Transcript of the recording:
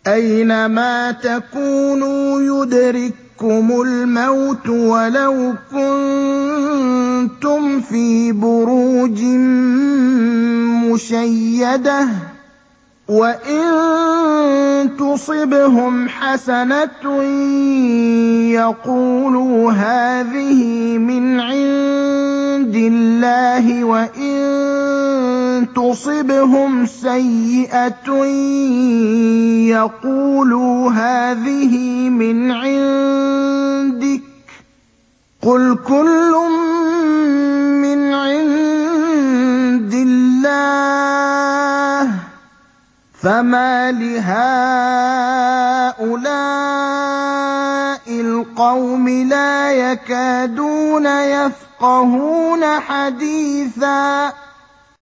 أَيْنَمَا تَكُونُوا يُدْرِككُّمُ الْمَوْتُ وَلَوْ كُنتُمْ فِي بُرُوجٍ مُّشَيَّدَةٍ ۗ وَإِن تُصِبْهُمْ حَسَنَةٌ يَقُولُوا هَٰذِهِ مِنْ عِندِ اللَّهِ ۖ وَإِن تُصِبْهُمْ سَيِّئَةٌ يَقُولُوا هَٰذِهِ مِنْ عِندِكَ ۚ قُلْ كُلٌّ مِّنْ عِندِ اللَّهِ ۖ فَمَالِ هَٰؤُلَاءِ الْقَوْمِ لَا يَكَادُونَ يَفْقَهُونَ حَدِيثًا